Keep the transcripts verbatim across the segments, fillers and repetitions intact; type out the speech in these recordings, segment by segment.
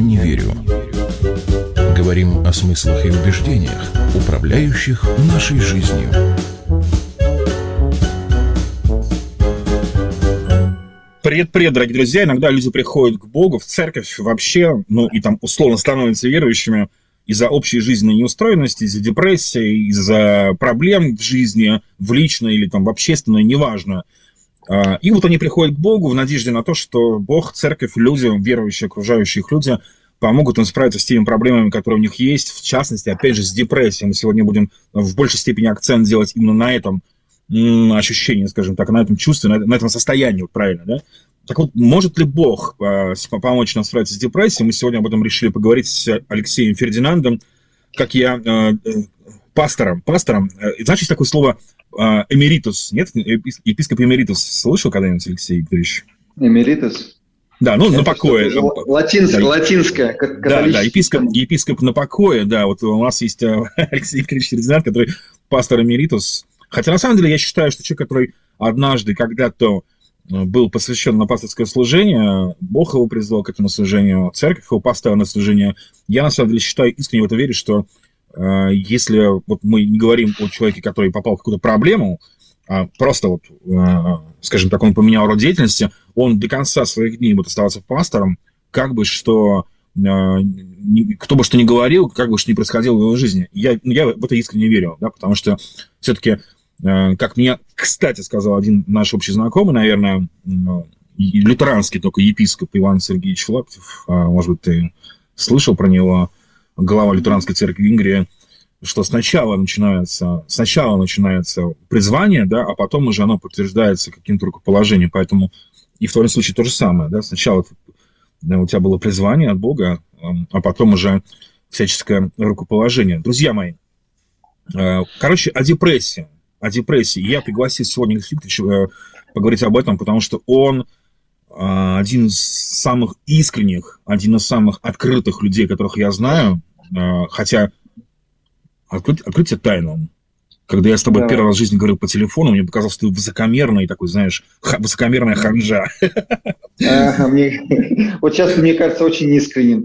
не верю. Говорим о смыслах и убеждениях, управляющих нашей жизнью. Привет-привет, дорогие друзья. Иногда люди приходят к Богу, в церковь вообще, ну и там условно становятся верующими из-за общей жизненной неустроенности, из-за депрессии, из-за проблем в жизни, в личной или там в общественной, неважно. И вот они приходят к Богу в надежде на то, что Бог, церковь, люди, верующие, окружающие их люди помогут им справиться с теми проблемами, которые у них есть, в частности, опять же, с депрессией. Мы сегодня будем в большей степени акцент делать именно на этом ощущении, скажем так, на этом чувстве, на, на этом состоянии, вот правильно, да? Так вот, может ли Бог э, помочь нам справиться с депрессией? Мы сегодня об этом решили поговорить с Алексеем Фердинандом, как я, э, э, пастором. Пастором, э, значит, такое слово э, эмеритус, нет? Епископ эмеритус. Слышал когда-нибудь, Алексей Викторович? Эмеритус? Да, ну, это на покое. Латинское, да, латинское, да, да, епископ, епископ на покое, да, вот у нас есть Алексей Викторович Фердинанд, который пастор эмеритус. Хотя, на самом деле, я считаю, что человек, который однажды когда-то был посвящен на пасторское служение, Бог его призвал к этому служению, церковь его поставила на служение. Я, на самом деле, считаю, искренне в это верю, что э, если вот мы не говорим о человеке, который попал в какую-то проблему, а просто, вот, э, скажем так, он поменял род деятельности, он до конца своих дней будет оставаться пастором, как бы что... кто бы что ни говорил, как бы что ни происходило в его жизни. Я, я в это искренне верю, да, потому что все-таки, как мне, кстати, сказал один наш общий знакомый, наверное, лютеранский только епископ Иван Сергеевич Лаптев, может быть, ты слышал про него, глава лютеранской церкви Венгрии, что сначала начинается, сначала начинается призвание, да, а потом уже оно подтверждается каким-то рукоположением, поэтому и в твоем случае то же самое, да, сначала у тебя было призвание от Бога, а потом уже всяческое рукоположение. Друзья мои, короче, о депрессии. О депрессии. Я пригласил сегодня Алексея Викторовича поговорить об этом, потому что он один из самых искренних, один из самых открытых людей, которых я знаю. Хотя, открыть, открыть тебе тайну. Когда я с тобой да. первый раз в жизни говорил по телефону, мне показалось, что ты высокомерный такой, знаешь, высокомерная ханжа. Ага, мне... Вот сейчас, мне кажется, очень искренним.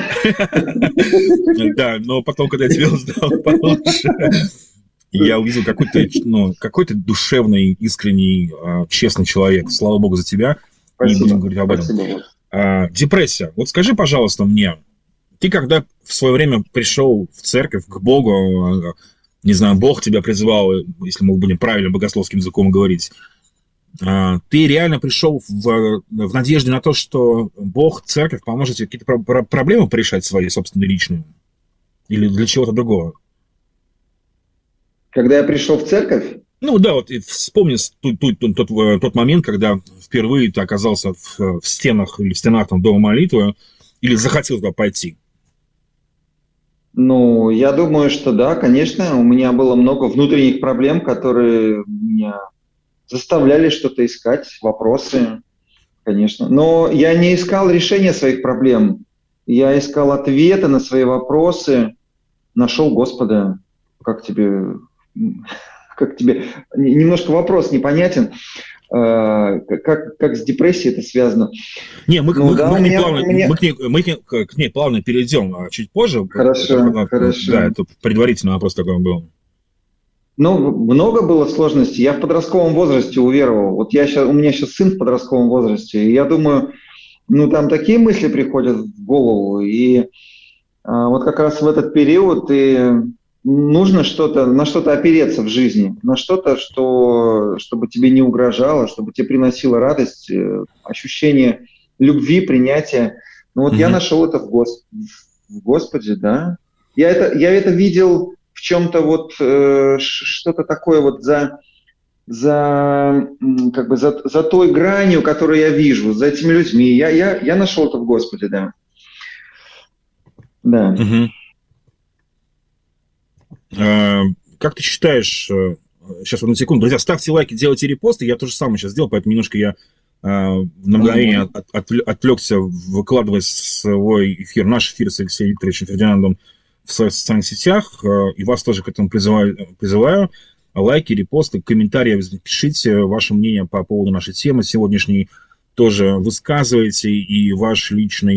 Да, но потом, когда я тебя узнал получше, я увидел какой-то, ну, какой-то душевный, искренний, честный человек. Слава Богу за тебя. Спасибо. Не будем говорить об этом. А, депрессия. Вот скажи, пожалуйста, мне, ты когда в свое время пришел в церковь, к Богу, не знаю, Бог тебя призвал, если мы будем правильно богословским языком говорить, ты реально пришел в, в надежде на то, что Бог, церковь поможет тебе какие-то про- проблемы порешать свои собственные личные? Или для чего-то другого? Когда я пришел в церковь? Ну да, вот вспомни тот, тот, тот, тот момент, когда впервые ты оказался в, в стенах или в стенах там, дома молитвы, или захотел туда пойти. Ну, я думаю, что да, конечно. У меня было много внутренних проблем, которые меня заставляли что-то искать, вопросы, конечно. Но я не искал решения своих проблем. Я искал ответы на свои вопросы, нашел Господа. Как тебе... Как тебе... Немножко вопрос непонятен. Как, как с депрессией это связано? Не, мы, ну, мы, да, мы, меня, плавно, меня... мы, к ней, мы к, ней, к ней плавно перейдем чуть позже. Хорошо, это, хорошо. Да, это предварительный вопрос такой был. Ну, много было сложностей. Я в подростковом возрасте уверовал. Вот я сейчас, у меня сейчас сын в подростковом возрасте, и я думаю, ну, там такие мысли приходят в голову, и а, вот как раз в этот период и нужно что-то, на что-то опереться в жизни, на что-то, что, чтобы тебе не угрожало, чтобы тебе приносило радость, ощущение любви, принятия. Ну вот mm-hmm. я нашел это в, Гос... в Господе, да. Я это, я это видел в чем-то вот э, что-то такое вот за, за, как бы за, за той гранью, которую я вижу, за этими людьми. Я, я, я нашел это в Господе, да. Да. Mm-hmm. Как ты считаешь, сейчас, одну секунду, друзья, ставьте лайки, делайте репосты, я то же самое сейчас сделал, поэтому немножко я на мгновение от, от, отвлекся, выкладывая свой эфир, наш эфир с Алексеем Викторовичем Фердинандом в своих социальных сетях, и вас тоже к этому призываю, призываю. Лайки, репосты, комментарии, пишите ваше мнение по поводу нашей темы сегодняшней, тоже высказывайте, и ваш личный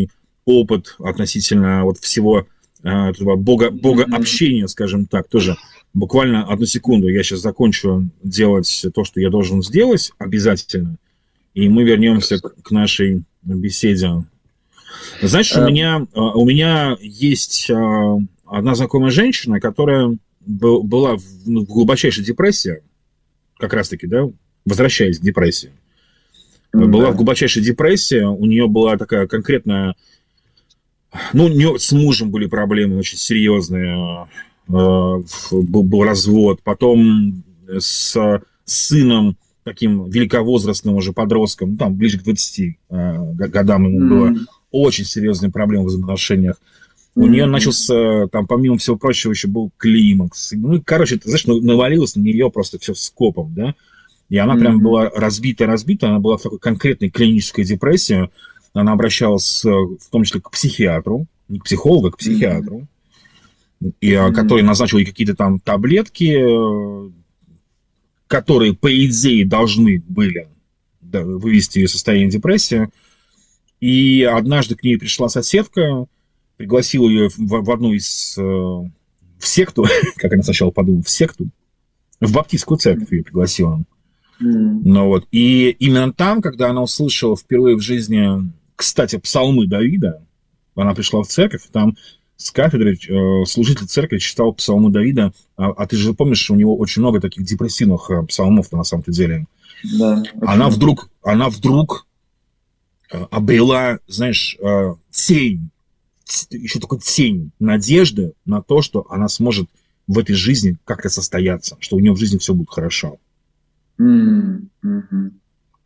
опыт относительно вот всего этого бога, богообщения, скажем так, тоже буквально одну секунду. Я сейчас закончу делать то, что я должен сделать обязательно, и мы вернемся к, к нашей беседе. Знаешь, у меня, у меня есть одна знакомая женщина, которая была в, ну, в глубочайшей депрессии, как раз-таки, да, возвращаясь к депрессии. Mm-hmm. Была в глубочайшей депрессии, у нее была такая конкретная... Ну, у нее с мужем были проблемы очень серьезные, был, был развод, потом с сыном, таким великовозрастным уже подростком, там, ближе к двадцати годам ему mm-hmm. было очень серьезные проблемы в взаимоотношениях. Mm-hmm. У нее начался, там, помимо всего прочего, еще был климакс. Ну, короче, ты знаешь, навалилось на нее просто все скопом, да, и она mm-hmm. прям была разбита-разбита, она была в такой конкретной клинической депрессии. Она обращалась в том числе к психиатру, не к психологу, а к психиатру, mm-hmm. и, mm-hmm. который назначил ей какие-то там таблетки, которые, по идее, должны были, да, вывести ее из состояния депрессии. И однажды к ней пришла соседка, пригласила ее в, в одну из... в секту, как она сначала подумала, в секту, в баптистскую церковь ее пригласила. Mm. Ну, вот. И именно там, когда она услышала впервые в жизни, кстати, псалмы Давида, она пришла в церковь, там с кафедры э, служитель церкви читал псалмы Давида, а, а ты же помнишь, что у него очень много таких депрессивных э, псалмов-то на самом-то деле. Да, она вдруг, она вдруг э, обрела, знаешь, э, тень, еще такой тень надежды на то, что она сможет в этой жизни как-то состояться, что у нее в жизни все будет хорошо. Mm-hmm.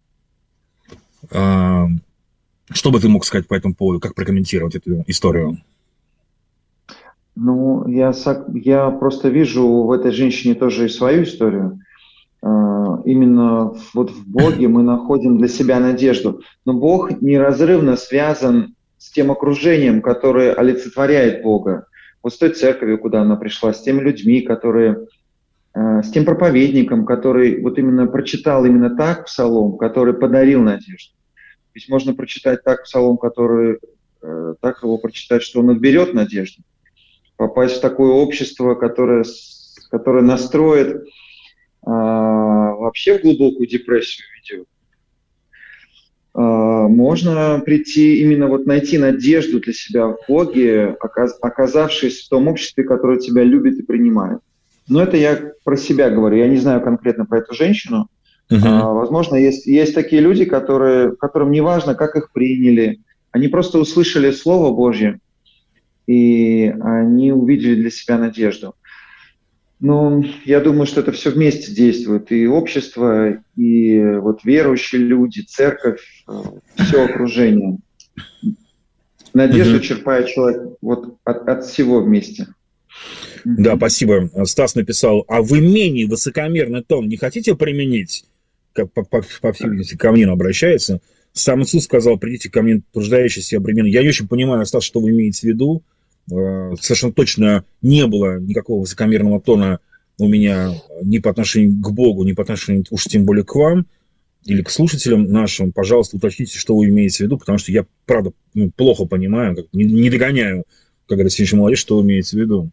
А, что бы ты мог сказать по этому поводу? Как прокомментировать эту историю? Ну, я, я просто вижу в этой женщине тоже и свою историю. Именно вот в Боге мы находим для себя надежду. Но Бог неразрывно связан с тем окружением, которое олицетворяет Бога. Вот с той церковью, куда она пришла, с теми людьми, которые... с тем проповедником, который вот именно прочитал именно так псалом, который подарил надежду. Ведь можно прочитать так псалом, который э, так его прочитать, что он отберет надежду. Попасть в такое общество, которое, которое настроит э, вообще в глубокую депрессию ведет. Э, можно прийти, именно вот найти надежду для себя в Боге, оказ, оказавшись в том обществе, которое тебя любит и принимает. Но это я про себя говорю, я не знаю конкретно про эту женщину. Uh-huh. А, возможно, есть, есть такие люди, которые, которым не важно, как их приняли. Они просто услышали Слово Божье, и они увидели для себя надежду. Но я думаю, что это все вместе действует. И общество, и вот верующие люди, церковь, все окружение. Надежду uh-huh. черпает человек вот от, от всего вместе. Да, спасибо. Стас написал, а вы менее высокомерный тон не хотите применить? Как, по, по, по всей видимости, ко мне он обращается. Сам Иисус сказал, придите ко мне, труждающиеся и обремененные. Я не очень понимаю, Стас, что вы имеете в виду. Совершенно точно не было никакого высокомерного тона у меня ни по отношению к Богу, ни по отношению уж тем более к вам или к слушателям нашим. Пожалуйста, уточните, что вы имеете в виду, потому что я, правда, плохо понимаю, как, не, не догоняю, как говорится, сегодняшняя молодежь, что вы имеете в виду.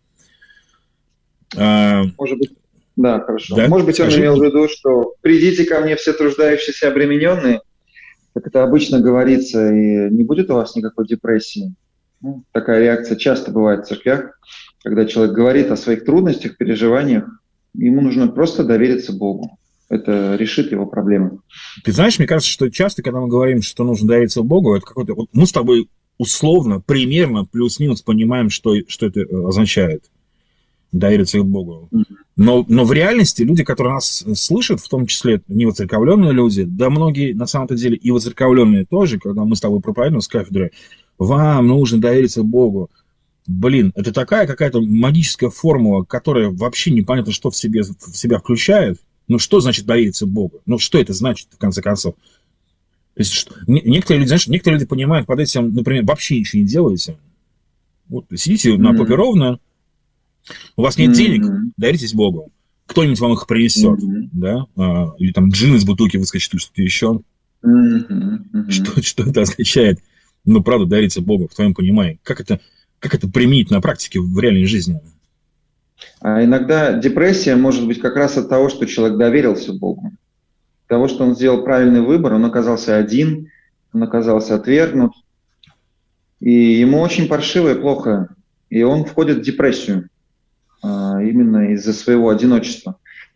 Может быть, да, хорошо. Да? Может быть, Скажи. Он имел в виду, что придите ко мне все труждающиеся, обремененные, как это обычно говорится, и не будет у вас никакой депрессии. Ну, такая реакция часто бывает в церквях, когда человек говорит о своих трудностях, переживаниях, ему нужно просто довериться Богу. Это решит его проблемы. Ты знаешь, мне кажется, что часто, когда мы говорим, что нужно довериться Богу, это какой-то... Вот мы с тобой условно, примерно, плюс-минус понимаем, что, что это означает. Довериться Богу. Но, но в реальности люди, которые нас слышат, в том числе невоцерковленные люди, да многие на самом-то деле и воцерковленные тоже, когда мы с тобой проповедуем с кафедры, вам нужно довериться Богу. Блин, это такая какая-то магическая формула, которая вообще непонятно, что в, себе, в себя включает. Ну, что значит довериться Богу? Ну, что это значит, в конце концов? То есть, что, некоторые люди, знаешь, некоторые люди понимают под этим, например, вообще ничего не делаете. Вот, сидите mm-hmm. на попе ровно, у вас нет mm-hmm. денег, доверитесь Богу. Кто-нибудь вам их принесет, mm-hmm. да? А, или там джин из бутылки выскочит, или что-то еще. Mm-hmm. Mm-hmm. Что, что это означает? ну, правда, довериться Богу, в твоем понимании? Как это, как это применить на практике в реальной жизни? А иногда депрессия может быть как раз от того, что человек доверился Богу. От того, что он сделал правильный выбор, он оказался один, он оказался отвергнут. И ему очень паршиво и плохо. И он входит в депрессию а, именно из-за своего одиночества.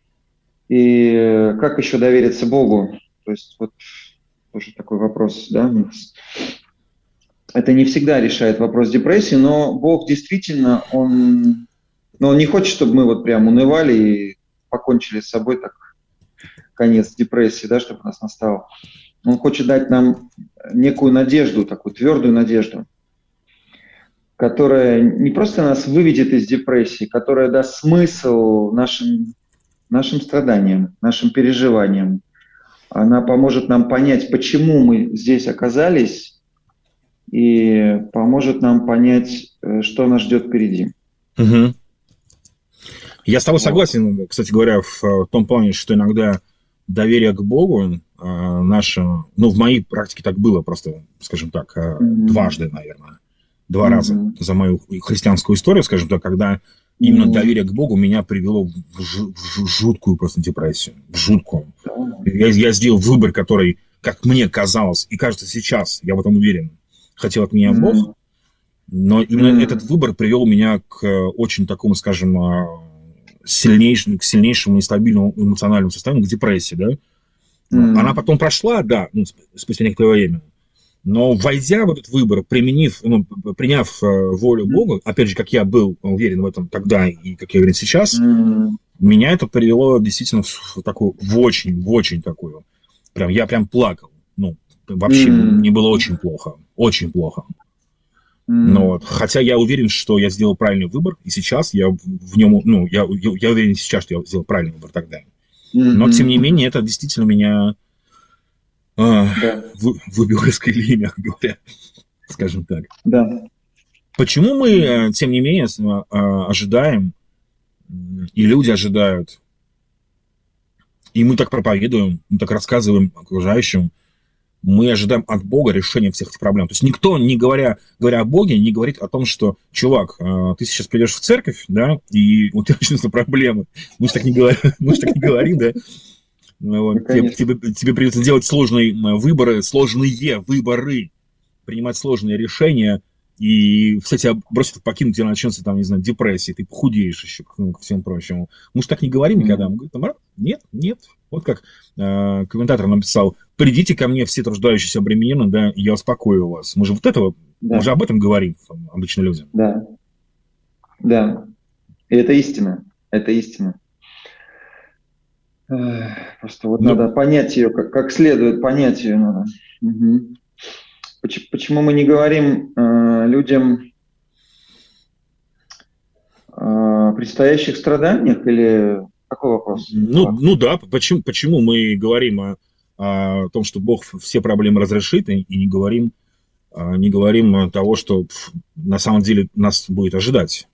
И как еще довериться Богу? То есть вот тоже такой вопрос, да? Это не всегда решает вопрос депрессии, но Бог действительно, Он, но он не хочет, чтобы мы вот прям унывали и покончили с собой, так, конец депрессии, да, чтобы у нас настал. Он хочет дать нам некую надежду, такую твердую надежду, которая не просто нас выведет из депрессии, которая даст смысл нашим, нашим страданиям, нашим переживаниям. Она поможет нам понять, почему мы здесь оказались, и поможет нам понять, что нас ждет впереди. Угу. Я с тобой согласен, кстати говоря, в том плане, что иногда доверие к Богу наше, ну, в моей практике так было просто, скажем так, mm-hmm. дважды, наверное, два mm-hmm. раза за мою христианскую историю, скажем так, когда именно mm-hmm. доверие к Богу меня привело в, ж- в жуткую просто депрессию, в жуткую. Mm-hmm. Я, я сделал выбор, который, как мне казалось, и кажется сейчас, я в этом уверен, хотел от меня mm-hmm. Бог, но именно mm-hmm. этот выбор привел меня к очень такому, скажем, сильнейшему, к сильнейшему нестабильному эмоциональному состоянию, к депрессии, да. Mm-hmm. Она потом прошла, да, ну, спустя некоторое время. Но войдя в этот выбор, применив, ну, приняв э, волю Бога, опять же, как я был уверен в этом тогда и как я уверен сейчас, mm-hmm. меня это привело действительно в, в такую, в очень, в очень такую, прям, я прям плакал. Ну, вообще mm-hmm. мне было очень плохо, очень плохо. Mm-hmm. Но вот, хотя я уверен, что я сделал правильный выбор, и сейчас я в нем, ну, я, я, я уверен сейчас, что я сделал правильный выбор тогда. Но, тем не менее, это действительно меня а, да. вы, выбило из колеи, мягко говоря, скажем так. Да. Почему мы, тем не менее, ожидаем, и люди ожидают, и мы так проповедуем, мы так рассказываем окружающим, мы ожидаем от Бога решения всех этих проблем. То есть никто, не говоря, говоря о Боге, не говорит о том, что, чувак, ты сейчас придешь в церковь, да, и у тебя начнутся проблемы. Мы же так не говорим, мы же так не говорим, да. Вот. Тебе, тебе, тебе придется делать сложные выборы, сложные выборы, принимать сложные решения, и все тебя бросят, покинуть, тебя начнется, там, не знаю, депрессия, ты похудеешь еще, ко всему прочему. Мы же так не говорим никогда. Мы говорим, нет, нет. Вот как э, комментатор написал, придите ко мне все труждающиеся обремененные, да, и я успокою вас. Мы же вот этого, да. мы же об этом говорим обычно людям. Да, да. И это истина, это истина. Просто вот ну, надо понять ее, как, как следует понять ее надо. Угу. Почему, почему мы не говорим э, людям о предстоящих страданиях или... Какой вопрос? Ну, ну да, почему, почему мы говорим о, о том, что Бог все проблемы разрешит, и, и не говорим, не говорим того, что на самом деле нас будет ожидать?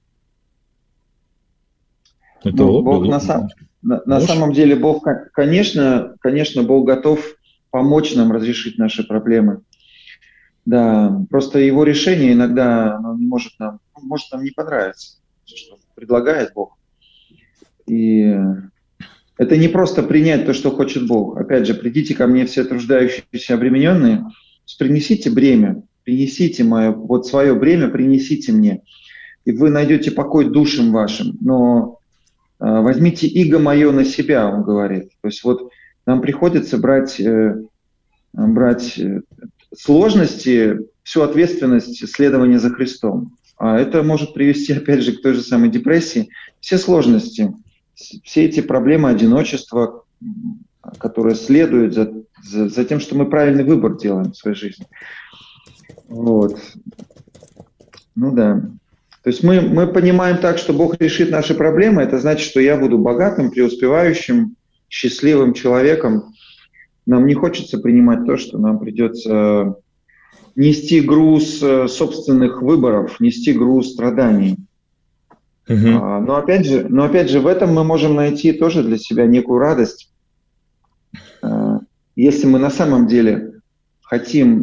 Это ну, Бог Бог, на, сам, на, на самом деле Бог, конечно, конечно, Бог готов помочь нам разрешить наши проблемы. Да, просто его решение иногда оно не может нам, может нам не понравиться, что предлагает Бог. И это не просто принять то, что хочет Бог. Опять же, придите ко мне все труждающиеся обремененные, принесите бремя, принесите мое, вот свое бремя, принесите мне, и вы найдете покой душам вашим. Но э, возьмите иго мое на себя, он говорит. То есть вот нам приходится брать, э, брать сложности, всю ответственность следования за Христом. А это может привести, опять же, к той же самой депрессии. Все сложности, все эти проблемы одиночества, которые следуют за, за, за тем, что мы правильный выбор делаем в своей жизни. Вот. Ну да. То есть мы, мы понимаем так, что Бог решит наши проблемы, это значит, что я буду богатым, преуспевающим, счастливым человеком. Нам не хочется принимать то, что нам придется нести груз собственных выборов, нести груз страданий. Uh-huh. А, но, опять же, но опять же, в этом мы можем найти тоже для себя некую радость. А, если мы на самом деле хотим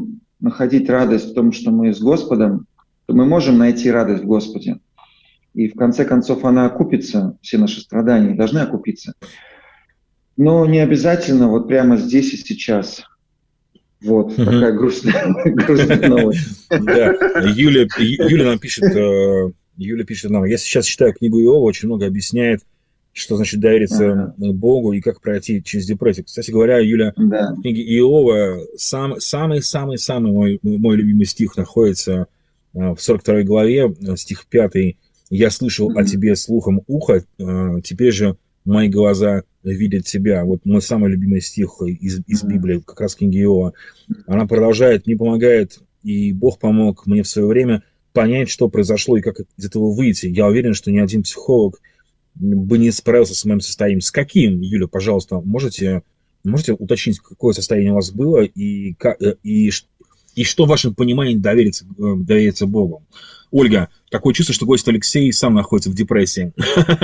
находить радость в том, что мы с Господом, то мы можем найти радость в Господе. И в конце концов она окупится, все наши страдания должны окупиться. Но не обязательно вот прямо здесь и сейчас. Вот, угу. Такая грустная, грустная новость. Да, Юля, Юля нам пишет, Юля пишет нам, я сейчас читаю книгу Иова, очень много объясняет, что значит довериться ага. Богу и как пройти через депрессию. Кстати говоря, Юля, да. В книге Иова самый-самый-самый мой, мой любимый стих находится в сорок второй главе, стих пятый. «Я слышал mm-hmm. о тебе слухом уха, теперь же мои глаза видят тебя». Вот мой самый любимый стих из, из Библии, как раз книги Иова. Она продолжает, мне помогает, и Бог помог мне в свое время понять, что произошло и как из этого выйти. Я уверен, что ни один психолог бы не справился с моим состоянием. С каким, Юля, пожалуйста, можете, можете уточнить, какое состояние у вас было и, и, и что в вашем понимании довериться, довериться Богу? Ольга, такое чувство, что гость Алексей сам находится в депрессии.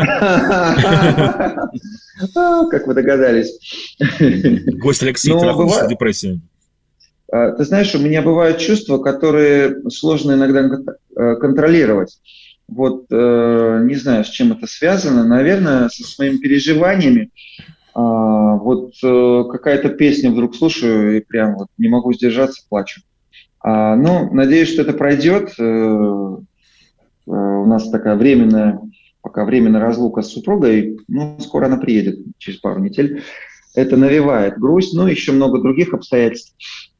Как вы догадались. Гость Алексей, ты находишься в депрессии. Ты знаешь, у меня бывают чувства, которые сложно иногда контролировать. Вот, э, не знаю, с чем это связано. Наверное, со своими переживаниями. А, вот э, какая-то песня вдруг слушаю и прям вот не могу сдержаться, плачу. А, ну, надеюсь, что это пройдет. Э, э, у нас такая временная, пока временная разлука с супругой. Ну, скоро она приедет, через пару недель. Это навевает грусть, ну, еще много других обстоятельств.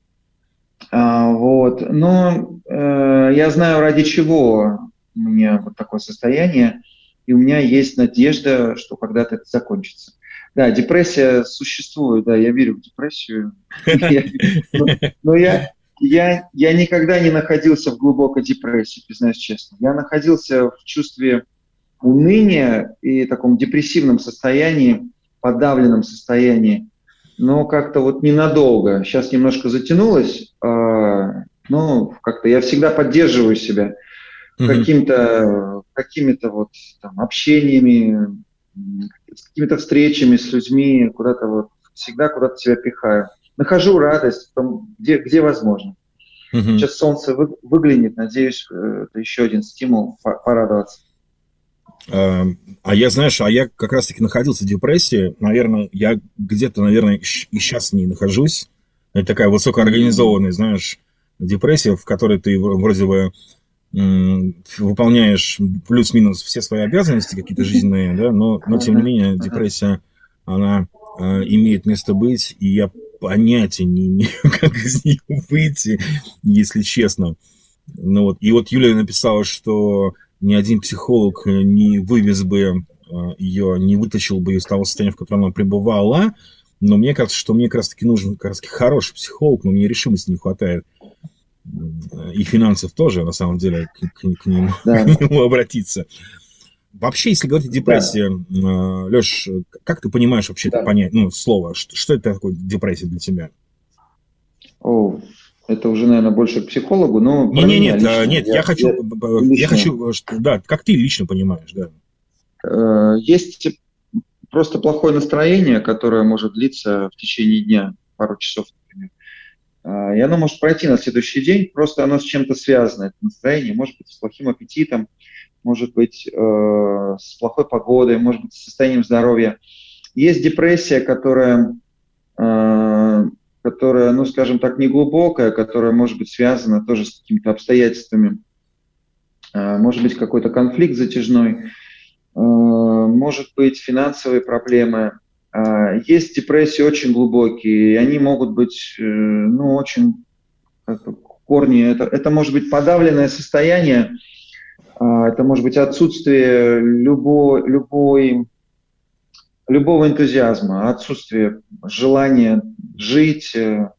А, вот. Но э, я знаю, ради чего у меня вот такое состояние, и у меня есть надежда, что когда-то это закончится. Да, депрессия существует, да, я верю в депрессию, но я никогда не находился в глубокой депрессии, признаюсь честно. Я находился в чувстве уныния и таком депрессивном состоянии, подавленном состоянии, но как-то вот ненадолго. Сейчас немножко затянулось, но как-то я всегда поддерживаю себя каким-то, какими-то вот там общениями, какими-то встречами с людьми, куда-то вот, всегда куда-то себя пихаю. Нахожу радость в том, где, где возможно. Uh-huh. Сейчас солнце вы, выглянет, надеюсь, это еще один стимул порадоваться. А, а я, знаешь, а я как раз-таки находился в депрессии, наверное, я где-то, наверное, и сейчас не нахожусь. Это такая высокоорганизованная, знаешь, депрессия, в которой ты вроде бы выполняешь плюс-минус все свои обязанности какие-то жизненные, да, но, но тем не менее депрессия, она э, имеет место быть, и я понятия не имею, как из нее выйти, если честно. Ну, вот. И вот Юлия написала, что ни один психолог не вывез бы э, ее, не вытащил бы ее из того состояния, в котором она пребывала, но мне кажется, что мне как раз-таки нужен как раз-таки хороший психолог, но мне решимости не хватает. И финансов тоже, на самом деле, к, к, к, нему, да. к нему обратиться. Вообще, если говорить о депрессии, да. Леш, как ты понимаешь вообще да. это понятие, ну, слово, что, что это такое депрессия для тебя? О, это уже, наверное, больше к психологу, но... Не, не, нет, лично, нет, я, я хочу, я, я хочу, да, как ты лично понимаешь, да. Есть просто плохое настроение, которое может длиться в течение дня, пару часов, например. И оно может пройти на следующий день, просто оно с чем-то связано, это настроение, может быть, с плохим аппетитом, может быть, э, с плохой погодой, может быть, с состоянием здоровья. Есть депрессия, которая, э, которая, ну, скажем так, неглубокая, которая может быть связана тоже с какими-то обстоятельствами. Э, может быть, какой-то конфликт затяжной, э, может быть, финансовые проблемы. Есть депрессии очень глубокие, и они могут быть, ну, очень корни. Это, это может быть подавленное состояние, это может быть отсутствие любой, любой, любого энтузиазма, отсутствие желания жить.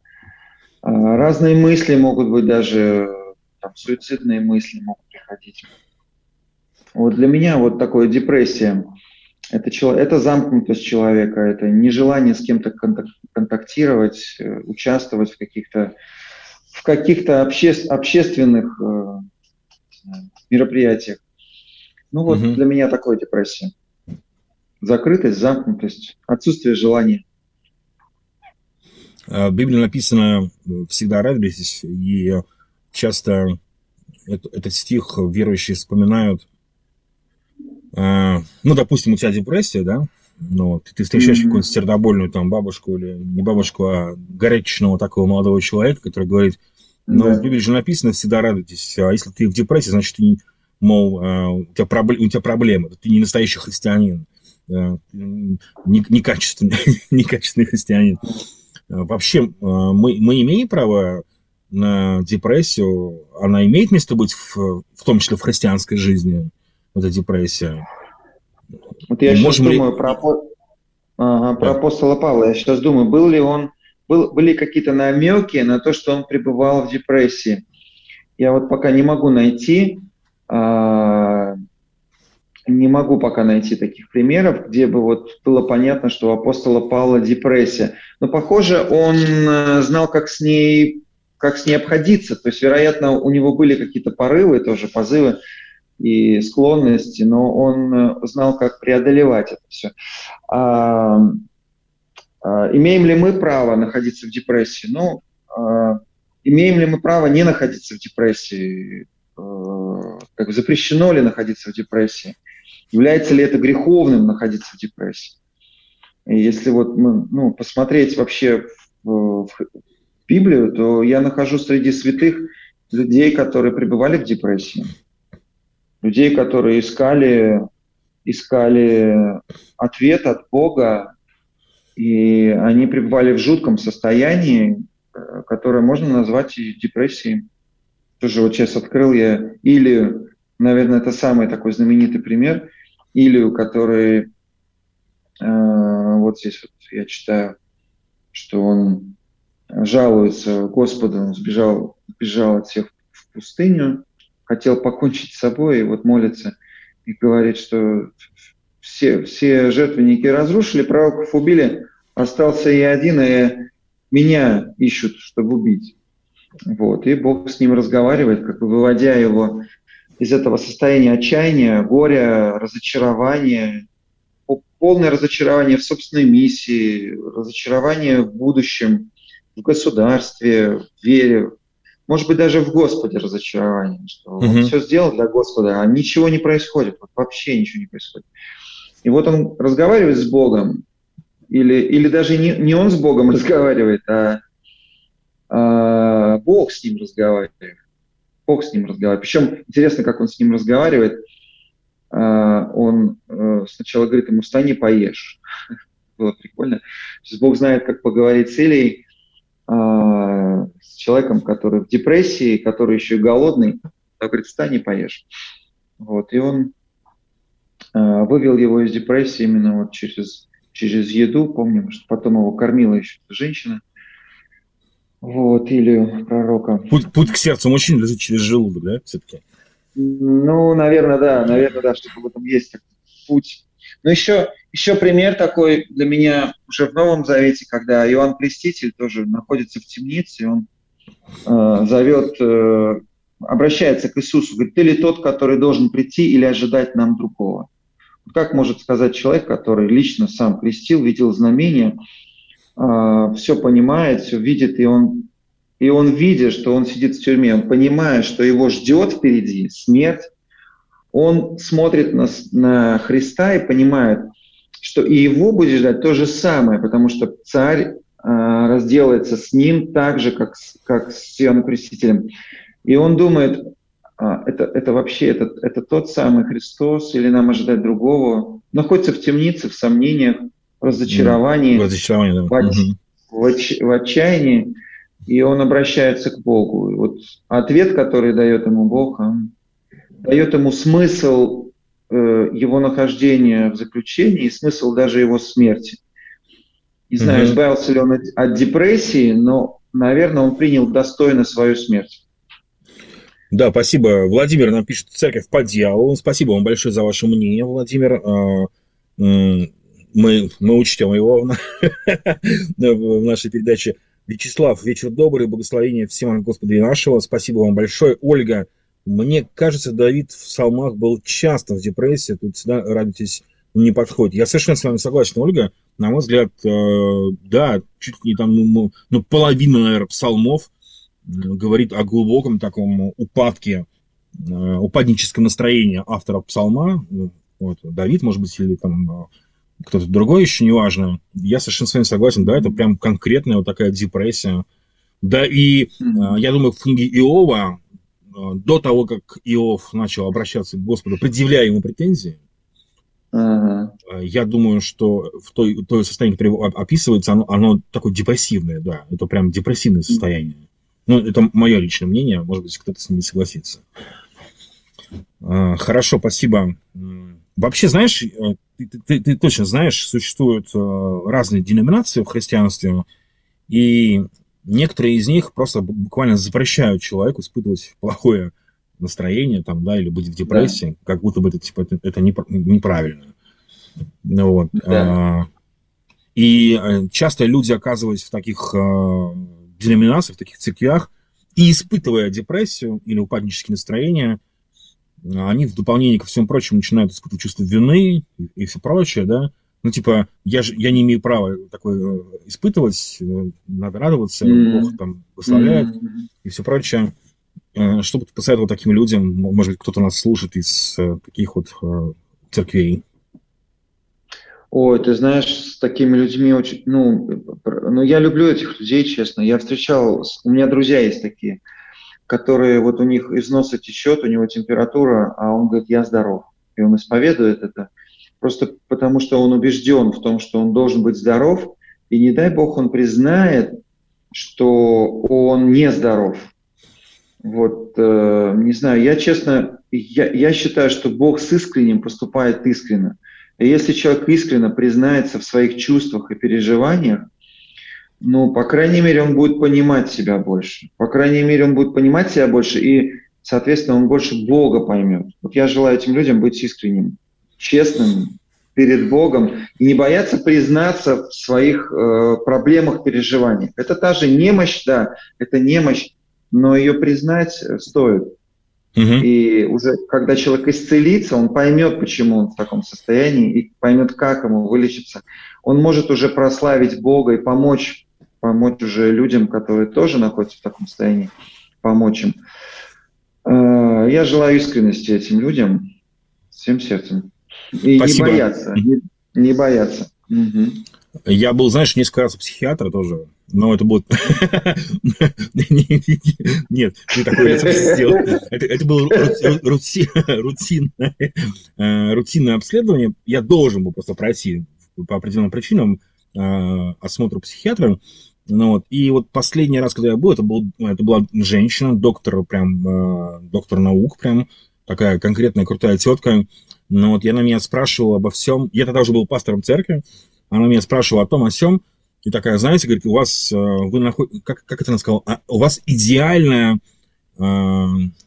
Разные мысли могут быть, даже там, суицидные мысли могут приходить. Вот для меня вот такая депрессия. Это, это замкнутость человека, это нежелание с кем-то контактировать, участвовать в каких-то в каких-то обще, общественных э, мероприятиях. Ну вот угу. для меня такое депрессия. Закрытость, замкнутость, отсутствие желания. В Библии написано «всегда радуйтесь», и часто этот стих верующие вспоминают. Ну, допустим, у тебя депрессия, да? Ну, ты встречаешь mm-hmm. какую-нибудь сердобольную там бабушку, или не бабушку, а горячечного такого молодого человека, который говорит, ну, mm-hmm. в Библии же написано «всегда радуйтесь», а если ты в депрессии, значит, ты, мол, у тебя, проб... у тебя проблемы, ты не настоящий христианин, некачественный, некачественный христианин. Вообще, мы, мы имеем право на депрессию, она имеет место быть, в, в том числе в христианской жизни, эта депрессия. Вот я сейчас ли... думаю про, ага, про да. апостола Павла. Я сейчас думаю, был ли он, был, были какие-то намеки на то, что он пребывал в депрессии. Я вот пока не могу найти, а, не могу пока найти таких примеров, где бы вот было понятно, что у апостола Павла депрессия. Но, похоже, он знал, как с ней, как с ней обходиться. То есть, вероятно, у него были какие-то порывы, тоже позывы и склонности, но он знал, как преодолевать это все. А, а, имеем ли мы право находиться в депрессии? Ну, а, имеем ли мы право не находиться в депрессии? А, как запрещено ли находиться в депрессии? Является ли это греховным находиться в депрессии? И если вот мы, ну, посмотреть вообще в, в Библию, то я нахожу среди святых людей, которые пребывали в депрессии. Людей, которые искали, искали ответ от Бога, и они пребывали в жутком состоянии, которое можно назвать и депрессией. Тоже вот сейчас открыл я Илию, наверное, это самый такой знаменитый пример, Илию, который, э, вот здесь вот я читаю, что он жалуется Господу, он сбежал, сбежал от всех в пустыню, хотел покончить с собой, и вот молится, и говорит, что все, все жертвенники разрушили, пророков убили, остался я один, и меня ищут, чтобы убить. Вот. И Бог с ним разговаривает, как бы выводя его из этого состояния отчаяния, горя, разочарования, полное разочарование в собственной миссии, разочарование в будущем, в государстве, в вере, может быть, даже в Господе разочарование, что mm-hmm. он все сделал для Господа, а ничего не происходит, вот вообще ничего не происходит. И вот он разговаривает с Богом, или, или даже не, не он с Богом разговаривает, а, а Бог с ним разговаривает. Бог с ним разговаривает. Причем интересно, как он с ним разговаривает. А, он а, сначала говорит ему: встань и поешь. Было прикольно. То есть Бог знает, как поговорить с Илией, а, с человеком, который в депрессии, который еще и голодный. Он говорит: встань и поешь. Вот. И он а, вывел его из депрессии именно вот через, через еду. Помним, что потом его кормила еще женщина. Вот, или пророка. Путь, путь к сердцу мужчин лежит через желудок, да, все-таки? Ну, наверное, да, наверное, да, что в этом есть путь. Но еще, еще пример такой для меня уже в Новом Завете, когда Иоанн Креститель тоже находится в темнице, он э, зовет, э, обращается к Иисусу, говорит: ты ли тот, который должен прийти или ожидать нам другого? Как может сказать человек, который лично сам крестил, видел знамения, все понимает, все видит, и он, и он видит, что он сидит в тюрьме, он понимает, что его ждет впереди смерть, он смотрит на, на Христа и понимает, что и его будет ждать то же самое, потому что царь а, разделается с ним так же, как, как с Иоанном Крестителем. И он думает, а, это, это вообще это, это тот самый Христос, или нам ожидать другого. Находится в темнице, в сомнениях, в разочаровании, в, разочаровании, да. в, отч... в, отч... в отчаянии, и он обращается к Богу. И вот ответ, который дает ему Бог, он дает ему смысл э, его нахождения в заключении и смысл даже его смерти. Не знаю, mm-hmm. избавился ли он от, от депрессии, но, наверное, он принял достойно свою смерть. Да, спасибо. Владимир нам пишет: церковь по дьяволу. Спасибо вам большое за ваше мнение, Владимир. Мы, мы учтем его в нашей передаче. Вячеслав: вечер добрый, благословение всем от Господа и нашего. Спасибо вам большое. Ольга: мне кажется, Давид в псалмах был часто в депрессии. Тут всегда радуйтесь не подходит. Я совершенно с вами согласен, Ольга. На мой взгляд, да, чуть ли не там, ну, половина, наверное, псалмов говорит о глубоком таком упадке, упадническом настроении автора псалма. Вот, Давид, может быть, или там кто-то другой, еще неважно. Я совершенно с вами согласен, да, это прям конкретная вот такая депрессия. Да, и mm-hmm. я думаю, в книге Иова, до того, как Иов начал обращаться к Господу, предъявляя ему претензии, uh-huh. я думаю, что в той, то состояние, которое описывается, оно, оно такое депрессивное, да, это прям депрессивное состояние. Ну, это мое личное мнение, может быть, кто-то с ним не согласится. Хорошо, спасибо. Вообще, знаешь, ты, ты, ты точно знаешь, существуют разные деноминации в христианстве, и некоторые из них просто буквально запрещают человеку испытывать плохое настроение, там, да, или быть в депрессии, да. Как будто бы это, типа, это, это неправильно. Вот. Да. И часто люди, оказываясь в таких деноминациях, в таких церквях, и испытывая депрессию или упаднические настроения, они в дополнение ко всему прочему начинают испытывать чувство вины и, и все прочее, да. Ну, типа, я же я не имею права такое испытывать, надо радоваться, mm-hmm. Бог там благословляет mm-hmm. и все прочее. Что бы ты посоветовал таким людям? Может быть, кто-то нас слушает из таких вот церквей? Ой, ты знаешь, с такими людьми очень... Ну, ну, я люблю этих людей, честно. Я встречал... У меня друзья есть такие, которые вот у них из носа течет, у него температура, а он говорит, я здоров. И он исповедует это. Просто потому, что он убежден в том, что он должен быть здоров, и не дай Бог он признает, что он не здоров. Вот, э, не знаю, я честно, я, я считаю, что Бог с искренним поступает искренне. И если человек искренне признается в своих чувствах и переживаниях, ну, по крайней мере, он будет понимать себя больше. По крайней мере, он будет понимать себя больше, и, соответственно, он больше Бога поймет. Вот я желаю этим людям быть искренним, честным перед Богом и не бояться признаться в своих э, проблемах, переживаниях. Это та же немощь, да, это немощь, но ее признать стоит. Uh-huh. И уже когда человек исцелится, он поймет, почему он в таком состоянии, и поймет, как ему вылечиться. Он может уже прославить Бога и помочь, помочь уже людям, которые тоже находятся в таком состоянии, помочь им. Э, я желаю искренности этим людям всем сердцем. И Спасибо. не бояться, не, не бояться. Угу. Я был, знаешь, несколько раз у психиатра тоже, но это будет... Нет, ты такой рецепт сделал. Это было рутинное обследование. Я должен был просто пройти по определенным причинам осмотр психиатра. И вот последний раз, когда я был, это была женщина, доктор, прям доктор наук, прям такая конкретная крутая тетка. Но вот я на меня спрашивала обо всем. Я тогда уже был пастором церкви. Она меня спрашивала о том, о сем. И такая, знаете, говорит, у вас, вы находитесь, как, как это она сказала, у вас идеальная э,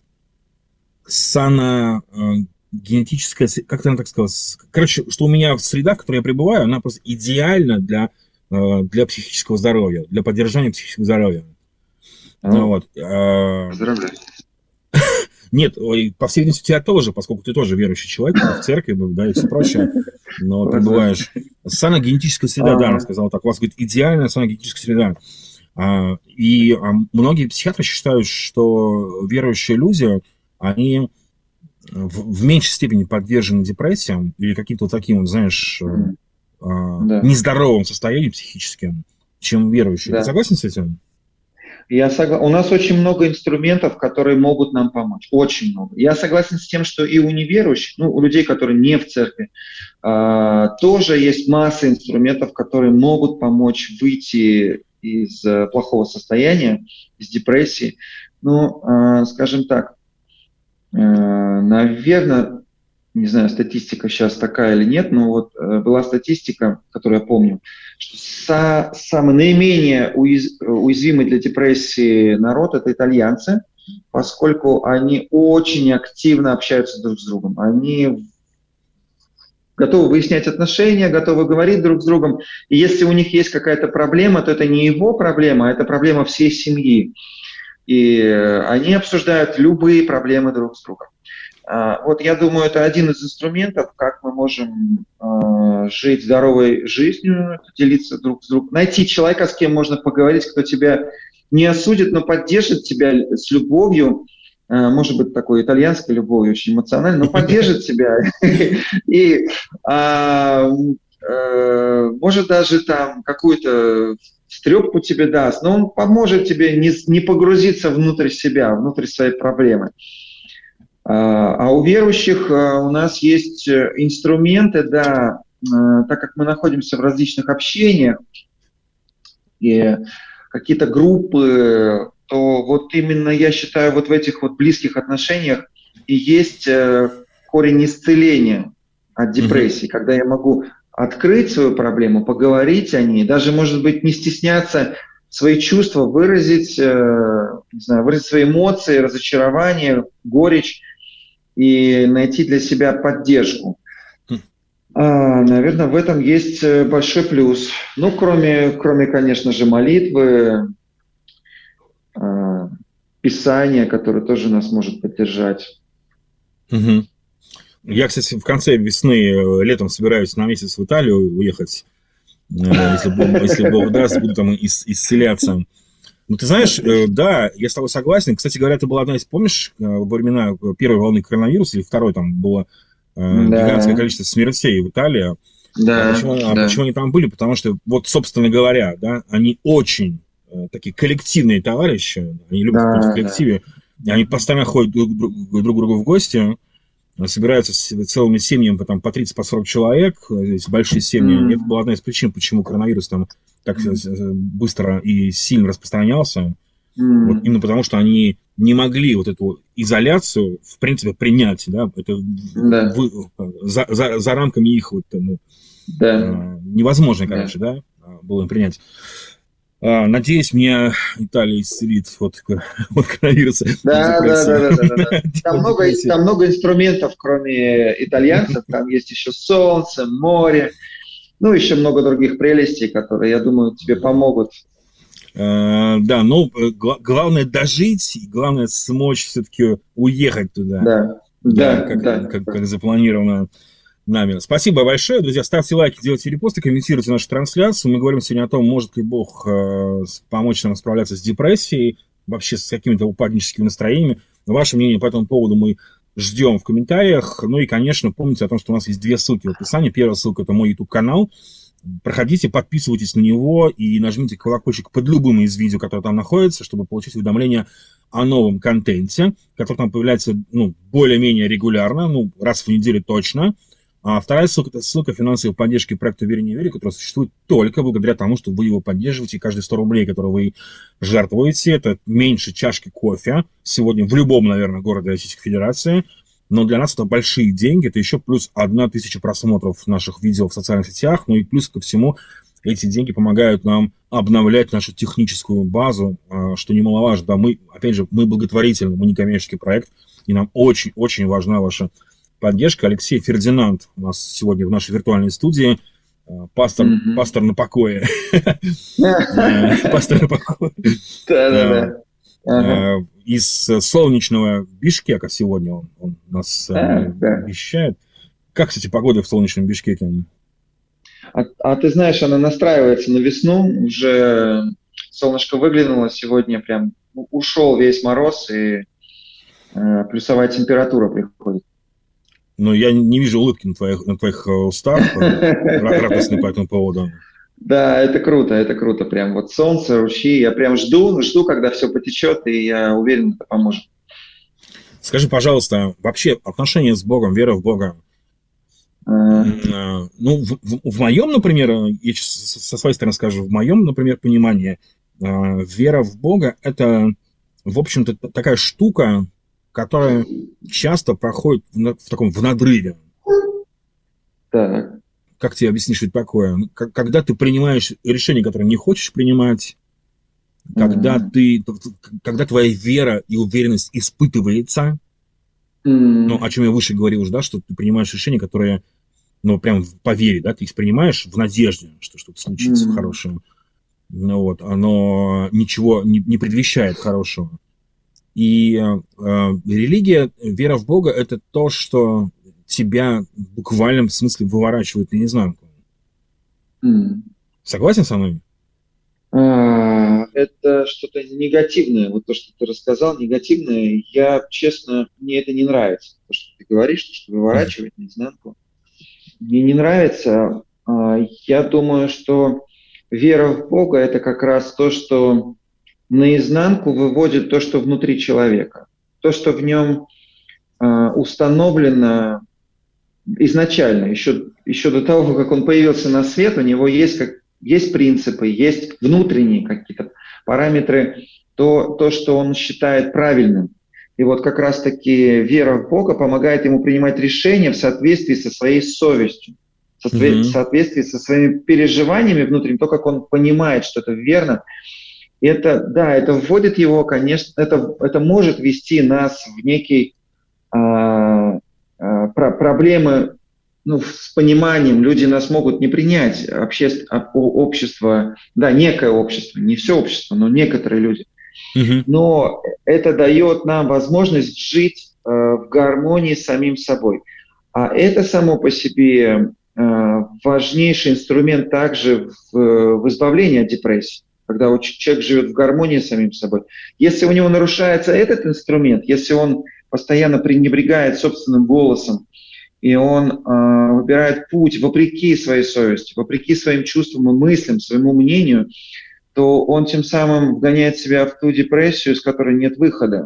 саногенетическая, как это она так сказала, короче, что у меня среда, в которой я пребываю, она просто идеальна для, э, для психического здоровья, для поддержания психического здоровья. А, ну, вот, э, поздравляю. Нет, по всей видимости, у тебя тоже, поскольку ты тоже верующий человек, в церкви, да, и все прочее, но ты бываешь... Саногенетическая среда, да, она сказала так, у вас, говорит, идеальная саногенетическая среда. И многие психиатры считают, что верующие люди, они в меньшей степени подвержены депрессиям или каким-то вот таким, знаешь, да. нездоровым состояниям психическим, чем верующие. Да. Ты согласен с этим? Я согласен. У нас очень много инструментов, которые могут нам помочь. Очень много. Я согласен с тем, что и у неверующих, ну, у людей, которые не в церкви, э, тоже есть масса инструментов, которые могут помочь выйти из э, плохого состояния, из депрессии. Ну, э, скажем так, э, наверное, не знаю, статистика сейчас такая или нет, но вот э, была статистика, которую я помню, что са, самый наименее уяз, уязвимый для депрессии народ – это итальянцы, поскольку они очень активно общаются друг с другом. Они готовы выяснять отношения, готовы говорить друг с другом. И если у них есть какая-то проблема, то это не его проблема, а это проблема всей семьи. И они обсуждают любые проблемы друг с другом. Вот я думаю, это один из инструментов, как мы можем жить здоровой жизнью, делиться друг с другом, найти человека, с кем можно поговорить, кто тебя не осудит, но поддержит тебя с любовью, может быть, такой итальянской любовью, очень эмоциональной, но поддержит тебя и может даже там какую-то стрёпку тебе даст, но он поможет тебе не, не погрузиться внутрь себя, внутрь своей проблемы. А у верующих у нас есть инструменты, да, так как мы находимся в различных общениях и какие-то группы, то вот именно я считаю, вот в этих вот близких отношениях и есть корень исцеления от депрессии, mm-hmm. когда я могу открыть свою проблему, поговорить о ней, даже, может быть, не стесняться свои чувства, выразить, не знаю, выразить свои эмоции, разочарование, горечь, и найти для себя поддержку. А, наверное, в этом есть большой плюс. Ну, кроме, кроме конечно же, молитвы, а, Писания, которое тоже нас может поддержать. Угу. Я, кстати, в конце весны, летом собираюсь на месяц в Италию уехать. Если Бог, если Бог даст, буду там ис- исцеляться. Ну, ты знаешь, э, да, я с тобой согласен. Кстати говоря, это была одна из, помнишь, э, во времена первой волны коронавируса, или второй, там было э, да. гигантское количество смертей в Италии. Да, а почему, да. а почему они там были? Потому что, вот, собственно говоря, да, они очень э, такие коллективные товарищи, они любят да, быть в коллективе, да. Они постоянно ходят друг, друг, друг к другу в гости, собираются с целыми семьями по, там, по тридцать, по сорок человек, здесь большие семьи. Mm. Это была одна из причин, почему коронавирус там так mm. быстро и сильно распространялся. Mm. Вот, именно потому, что они не могли вот эту изоляцию, в принципе, принять. Да? Это да. в, за, за, за рамками их вот, ну, да. невозможно, короче, да. Да, было им принять. Надеюсь, меня Италия исцелит от, от коронавируса. Да, да, да, да, да, да. Там, много, там много инструментов, кроме итальянцев. Там есть еще солнце, море, ну, еще много других прелестей, которые, я думаю, тебе помогут. А, да, но гла- главное дожить, и главное смочь все-таки уехать туда. Да, да, да, как, да. Как, как запланировано нами. Спасибо большое, друзья. Ставьте лайки, делайте репосты, комментируйте нашу трансляцию. Мы говорим сегодня о том, может ли Бог э, помочь нам справляться с депрессией, вообще с какими-то упадническими настроениями. Ваше мнение по этому поводу мы ждем в комментариях. Ну и, конечно, помните о том, что у нас есть две ссылки в описании. Первая ссылка – это мой YouTube-канал. Проходите, подписывайтесь на него и нажмите колокольчик под любым из видео, которые там находятся, чтобы получить уведомления о новом контенте, который там появляется, ну, более-менее регулярно, ну, раз в неделю точно. А вторая ссылка – это ссылка финансовой поддержки проекта «Верь, не верь», которая существует только благодаря тому, что вы его поддерживаете. И каждые сто рублей, которые вы жертвуете, это меньше чашки кофе сегодня в любом, наверное, городе Российской Федерации. Но для нас это большие деньги. Это еще плюс одна тысяча просмотров наших видео в социальных сетях. Ну и плюс ко всему эти деньги помогают нам обновлять нашу техническую базу, что немаловажно. Да, мы, опять же, мы благотворительный, мы не коммерческий проект. И нам очень-очень важна ваша поддержка. Алексей Фердинанд у нас сегодня в нашей виртуальной студии. Пастор, mm-hmm. пастор на покое. Пастор на покое. Из солнечного Бишкека сегодня он, он нас вещает. Как, кстати, погода в солнечном Бишкеке? А, а ты знаешь, она настраивается на весну. Уже солнышко выглянуло сегодня, прям ушел весь мороз, и э, плюсовая температура приходит. Но я не вижу улыбки на твоих, на твоих устах, радостной по этому поводу. Да, это круто, это круто. Прям вот солнце, ручьи. Я прям жду, жду, когда все потечет, и я уверен, это поможет. Скажи, пожалуйста, вообще отношения с Богом, вера в Бога. А... Ну, в, в, в моем, например, я со своей стороны скажу, в моем, например, понимании, вера в Бога – это, в общем-то, такая штука, которая часто проходит в, в таком в надрыве. Так. Как тебе объяснишь, что это такое? Когда ты принимаешь решение, которое не хочешь принимать, когда, mm-hmm. ты, когда твоя вера и уверенность испытывается, mm-hmm. ну, о чем я выше говорил уже, да, что ты принимаешь решение, которое, ну, прям по вере, да, ты их принимаешь в надежде, что что-то случится mm-hmm. хорошее, ну, вот, оно ничего не, не предвещает хорошего. И э, религия, вера в Бога – это то, что тебя в буквальном смысле выворачивает наизнанку. Mm. Согласен со мной? А, это что-то негативное. Вот то, что ты рассказал, негативное. Я, честно, мне это не нравится. То, что ты говоришь, что выворачивает mm. наизнанку. Мне не нравится. Я думаю, что вера в Бога – это как раз то, что наизнанку выводит то, что внутри человека. То, что в нем э, установлено изначально, еще, еще до того, как он появился на свет, у него есть, как, есть принципы, есть внутренние какие-то параметры, то, то, что он считает правильным. И вот как раз-таки вера в Бога помогает ему принимать решения в соответствии со своей совестью, в mm-hmm. соответствии со своими переживаниями внутренними, то, как он понимает, что это верно. Это, да, это вводит его, конечно, это, это может ввести нас в некие а, а, про, проблемы, ну, с пониманием. Люди нас могут не принять, обще, общество, да, некое общество, не все общество, но некоторые люди. Mm-hmm. Но это дает нам возможность жить а, в гармонии с самим собой. А это само по себе а, важнейший инструмент также в, в избавлении от депрессии. Когда человек живет в гармонии с самим собой. Если у него нарушается этот инструмент, если он постоянно пренебрегает собственным голосом, и он э, выбирает путь вопреки своей совести, вопреки своим чувствам и мыслям, своему мнению, то он тем самым вгоняет себя в ту депрессию, из которой нет выхода.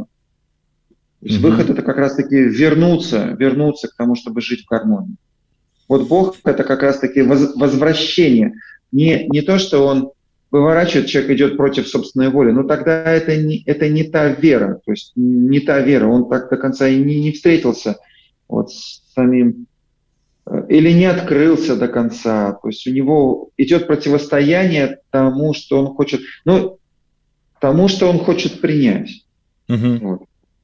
То есть mm-hmm. выход – это как раз-таки вернуться, вернуться к тому, чтобы жить в гармонии. Вот Бог – это как раз-таки возвращение. Не, не то, что он выворачивает, человек идет против собственной воли, но тогда это не, это не та вера, то есть не та вера, он так до конца и не, не встретился вот с самим, или не открылся до конца, то есть у него идет противостояние тому, что он хочет, ну, тому, что он хочет принять. Угу. Вот.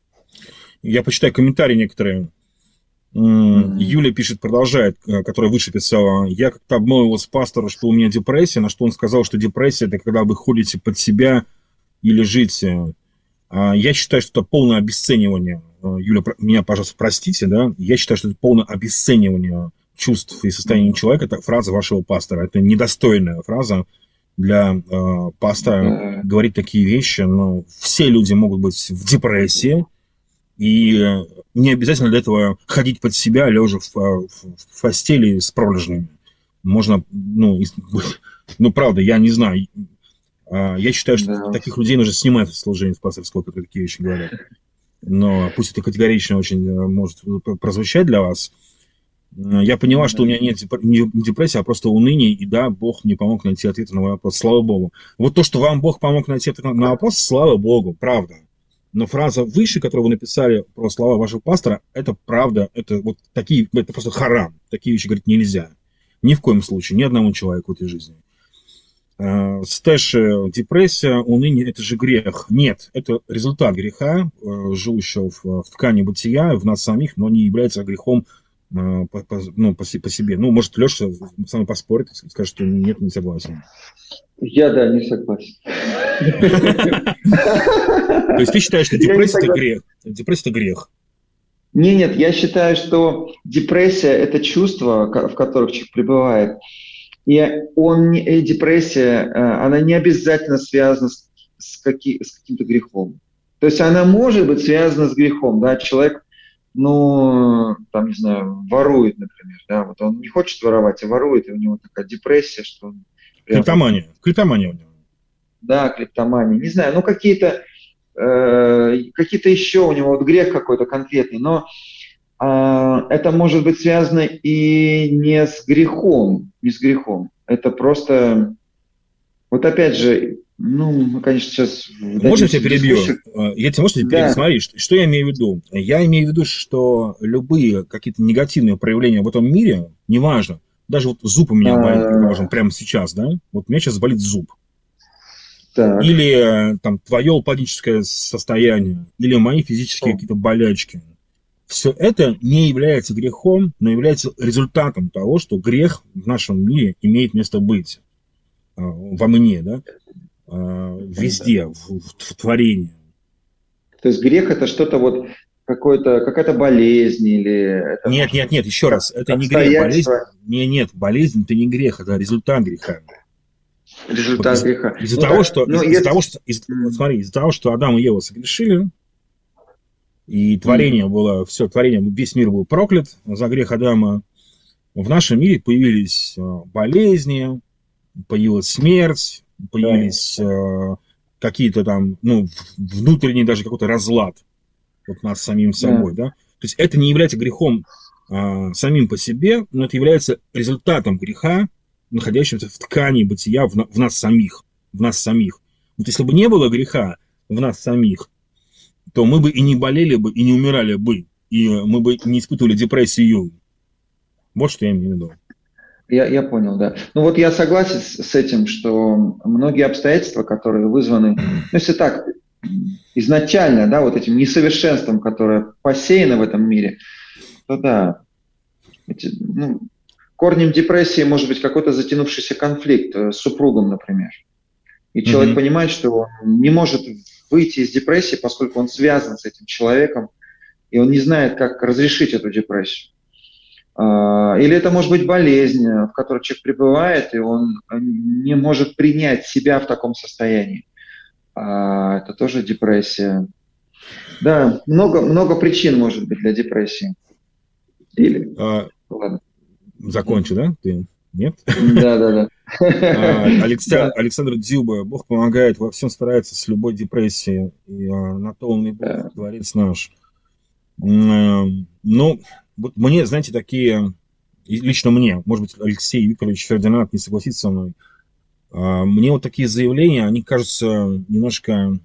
Я почитаю комментарии некоторые. Mm-hmm. Юля пишет, продолжает, которая выше писала: я как-то обмолвилась пастору, что у меня депрессия, на что он сказал, что депрессия – это когда вы ходите под себя и лежите. Я считаю, что это полное обесценивание. Юля, меня, пожалуйста, простите, да? Я считаю, что это полное обесценивание чувств и состояния mm-hmm. человека. Это фраза вашего пастора. Это недостойная фраза для э, пастора mm-hmm. говорить такие вещи. Но все люди могут быть в депрессии. И не обязательно для этого ходить под себя, лежа в, в, в постели с пролежнями. Можно, ну, ну, правда, я не знаю. Я считаю, что да. таких людей нужно снимать из служения в пасторского, которые такие вещи говорят. Но пусть это категорично очень может прозвучать для вас. Я поняла, что у меня нет не депрессии, а просто уныние, и да, Бог мне помог найти ответ на мой вопрос. Слава Богу. Вот то, что вам Бог помог найти ответ на вопрос, слава Богу, правда. Но фраза выше, которую вы написали про слова вашего пастора, это правда, это вот такие, это просто харам. Такие вещи говорить нельзя. Ни в коем случае, ни одному человеку в этой жизни. Стэш, депрессия, уныние – это же грех. Нет, это результат греха, живущего в, в ткани бытия, в нас самих, но не является грехом по, по, ну, по, по себе. Ну, может, Леша со мной поспорит, скажет, что нет, не согласен. Я, да, не согласен. То есть ты считаешь, что депрессия – это грех? Депрессия – это грех? Не, нет, я считаю, что депрессия – это чувство, в которых человек пребывает. И он, и депрессия, она не обязательно связана с, с, каки, с каким-то грехом. То есть она может быть связана с грехом. Да? Человек, ну, там, не знаю, ворует, например. Да? Вот он не хочет воровать, а ворует, и у него такая депрессия, что он... Клептомания. Клептомания у него. Да, клептомания. Не знаю, ну какие-то э, какие-то еще у него вот грех какой-то конкретный, но э, это может быть связано и не с грехом, не с грехом. Это просто, вот опять же, ну, мы, конечно, сейчас... Можно я тебя перебью? Я тебя, можно, да. Смотри, что, что я имею в виду? Я имею в виду, что любые какие-то негативные проявления в этом мире, неважно, даже вот зуб у меня болит, предположим, прямо сейчас, да? Вот у меня сейчас болит зуб. Так. Или там твое упадническое состояние, или мои физические О. какие-то болячки. Все это не является грехом, но является результатом того, что грех в нашем мире имеет место быть. Во мне, да? Везде, в, в, в творении. То есть грех это что-то вот, какое-то, какая-то болезнь или... Это нет, нет, нет, еще раз, это не грех, болезнь. Не, нет, болезнь это не грех, это результат греха. Результат вот греха. Из-за ну, того, так, что, ну, из- если... из-за того, что, из- вот смотри, из-за того, что Адам и Ева согрешили, и творение mm. было, все, творение, весь мир был проклят за грех Адама, в нашем мире появились болезни, появилась смерть, появились yeah. какие-то там, ну, внутренний даже какой-то разлад вот нас самим собой, yeah. да. То есть это не является грехом а, самим по себе, но это является результатом греха, находящимся в ткани бытия в, на, в нас самих, в нас самих. Вот если бы не было греха в нас самих, то мы бы и не болели бы, и не умирали бы, и мы бы не испытывали депрессию. Вот что я имею в виду. Я, я понял, да. Ну вот я согласен с, с этим, что многие обстоятельства, которые вызваны, ну если так, изначально, да, вот этим несовершенством, которое посеяно в этом мире, то да, эти, ну, корнем депрессии может быть какой-то затянувшийся конфликт с супругом, например. И человек mm-hmm. понимает, что он не может выйти из депрессии, поскольку он связан с этим человеком, и он не знает, как разрешить эту депрессию. Или это может быть болезнь, в которой человек пребывает, и он не может принять себя в таком состоянии. Это тоже депрессия. Да, много, много причин может быть для депрессии. Или... А, Ладно. Закончу, да? Ты... Нет? Да, да, да. Александр, Александр Дзюба. Бог помогает во всем справиться с любой депрессией. И на то он и Бог, творец наш. Ну, вот мне, знаете, такие, лично мне, может быть, Алексей Викторович Фердинанд не согласится со мной, мне вот такие заявления, они кажутся немножко,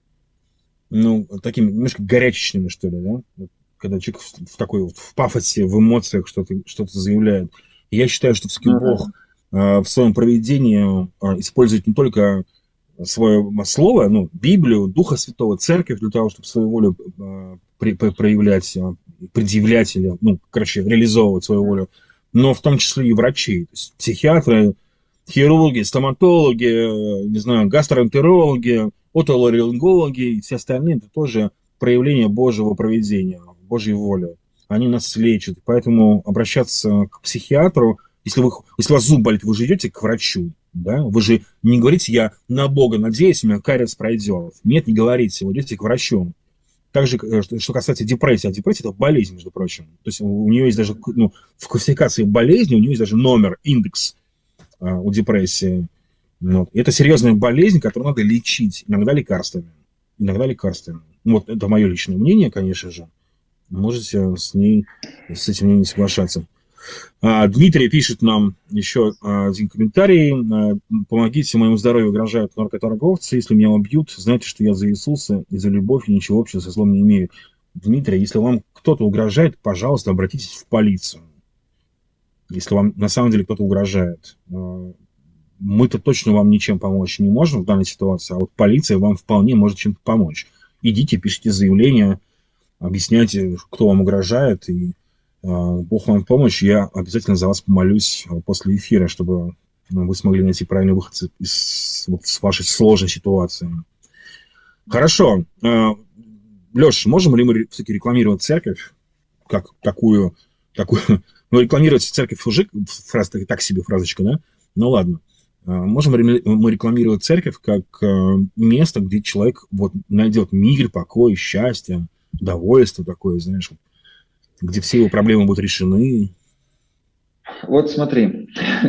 ну, такими, немножко горячечными, что ли, да? Вот, когда человек в, в такой вот, в пафосе, в эмоциях что-то, что-то заявляет. И я считаю, что все-таки Бог в своем провидении использует не только свое слово, ну, Библию, Духа Святого, Церковь для того, чтобы свою волю при, при, проявлять, предъявлять или, ну, короче, реализовывать свою волю, но в том числе и врачей, то есть психиатры, хирурги, стоматологи, не знаю, гастроэнтерологи, отоларингологи и все остальные, это тоже проявление Божьего провидения, Божьей воли. Они нас лечат, поэтому обращаться к психиатру, если, вы, если у вас зуб болит, вы же идете к врачу, да? Вы же не говорите, я на Бога надеюсь, у меня кариес пройдет. Нет, не говорите, вы идете к врачу. Также, что касается депрессии, а депрессия – это болезнь, между прочим. То есть у нее есть даже, ну, в классификации болезни, у нее есть даже номер, индекс а, у депрессии. Вот. И это серьезная болезнь, которую надо лечить, иногда лекарствами. Иногда лекарствами. Вот это мое личное мнение, конечно же. Можете с ней, с этим мнением соглашаться. А, Дмитрий пишет нам еще один комментарий. Помогите, моему здоровью угрожают наркоторговцы. Если меня убьют, знайте, что я за Иисуса и за любовь, и ничего общего со злом не имею. Дмитрий, если вам кто-то угрожает, пожалуйста, обратитесь в полицию. Если вам на самом деле кто-то угрожает. Мы-то точно вам ничем помочь не можем в данной ситуации, а вот полиция вам вполне может чем-то помочь. Идите, пишите заявление, объясняйте, кто вам угрожает, и Бог вам помощь, я обязательно за вас помолюсь после эфира, чтобы вы смогли найти правильный выход из, вот, с вашей сложной ситуации. Хорошо. Леш, можем ли мы все-таки рекламировать церковь, как такую, такую, ну, рекламировать церковь уже, фраза, так себе фразочка, да? Ну, ладно. Можем ли мы рекламировать церковь как место, где человек вот найдет мир, покой, счастье, удовольствие такое, знаешь, где все его проблемы будут решены? Вот смотри,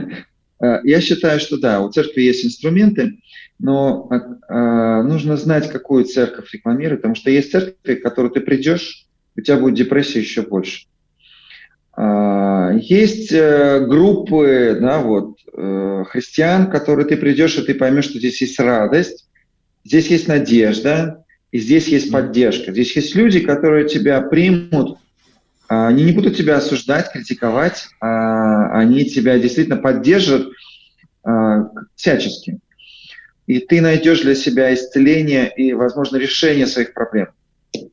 я считаю, что да, у церкви есть инструменты, но нужно знать, какую церковь рекламировать, потому что есть церковь, в которую ты придешь, у тебя будет депрессия еще больше. Есть группы, да, вот, христиан, в которые ты придешь, и ты поймешь, что здесь есть радость, здесь есть надежда, и здесь есть поддержка. Здесь есть люди, которые тебя примут. Они не будут тебя осуждать, критиковать, а они тебя действительно поддержат а, всячески. И ты найдешь для себя исцеление и, возможно, решение своих проблем.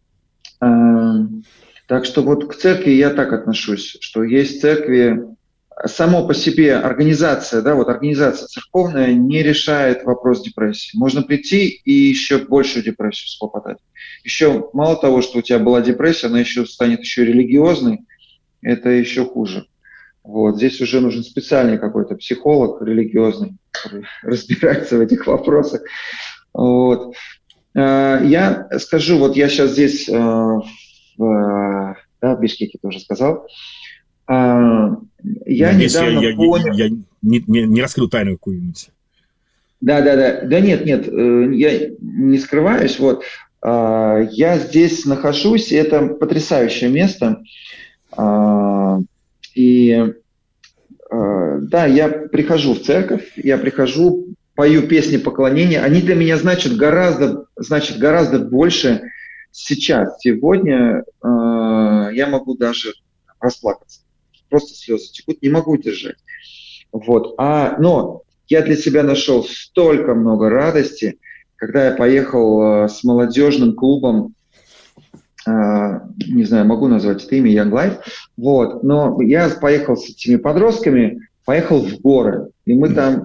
А, так что вот к церкви я так отношусь, что есть церкви, само по себе организация, да, вот организация церковная не решает вопрос депрессии. Можно прийти и еще большую депрессию схлопотать. Еще мало того, что у тебя была депрессия, она еще станет еще религиозной, это еще хуже. Вот. Здесь уже нужен специальный какой-то психолог религиозный, который разбирается в этих вопросах. Вот. Я скажу, вот я сейчас здесь, в, да, в Бишкеке тоже сказал, я Здесь недавно я, я, понял... Я, я не, не, не раскрыл тайну какую-нибудь. Да, да, да. Да нет, нет, я не скрываюсь. Вот. Я здесь нахожусь, и это потрясающее место. И да, я прихожу в церковь, я прихожу, пою песни поклонения. Они для меня значат гораздо, значат гораздо больше сейчас. Сегодня я могу даже расплакаться. Просто слезы текут, не могу держать. Вот. А, но я для себя нашел столько много радости, когда я поехал э, с молодежным клубом, э, не знаю, могу назвать это имя, Young Life, вот, но я поехал с этими подростками, поехал в горы, и мы там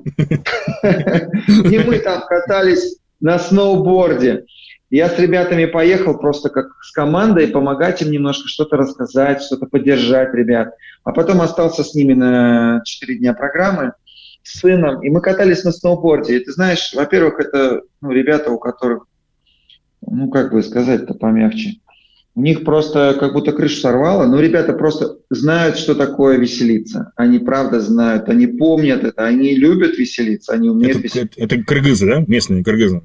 и мы там катались на сноуборде. Я с ребятами поехал просто как с командой, помогать им немножко что-то рассказать, что-то поддержать ребят. А потом остался с ними на четыре дня программы с сыном, и мы катались на сноуборде. И ты знаешь, во-первых, это ну, ребята, у которых, ну как бы сказать-то помягче, у них просто как будто крышу сорвало, но ребята просто знают, что такое веселиться. Они правда знают, они помнят это, они любят веселиться, они умеют это, веселиться. Это, это кыргызы, да? Местные кыргызы?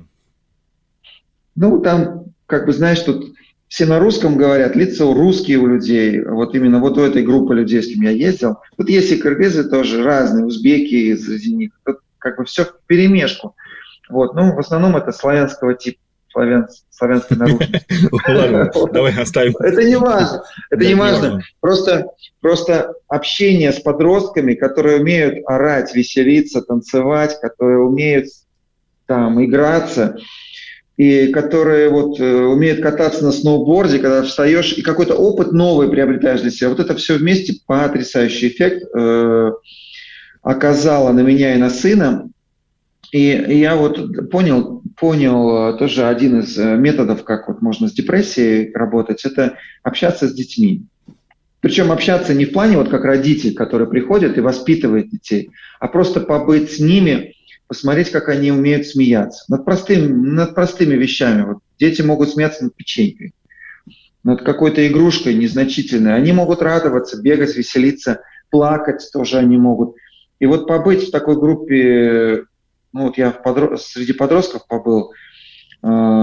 Ну, там, как бы, знаешь, тут все на русском говорят, лица русские у людей, вот именно вот у этой группы людей, с кем я ездил. Тут есть и кыргызы тоже разные, узбеки среди них, тут как бы все вперемешку. Вот, ну, в основном это славянского типа, славян, славянской наружности. Ладно, давай оставим. Это не важно, это не важно. Просто, просто общение с подростками, которые умеют орать, веселиться, танцевать, которые умеют там играться, и которые вот э, умеют кататься на сноуборде, когда встаешь, и какой-то опыт новый приобретаешь для себя. Вот это все вместе потрясающий эффект э, оказало на меня и на сына. И, и я вот понял, понял э, тоже один из э, методов, как вот можно с депрессией работать, это общаться с детьми. Причем общаться не в плане вот как родитель, который приходит и воспитывает детей, а просто побыть с ними, посмотреть, как они умеют смеяться. Над простыми, над простыми вещами. Вот дети могут смеяться над печенькой, над какой-то игрушкой незначительной. Они могут радоваться, бегать, веселиться, плакать тоже они могут. И вот побыть в такой группе, ну вот я в подрос... среди подростков побыл, э,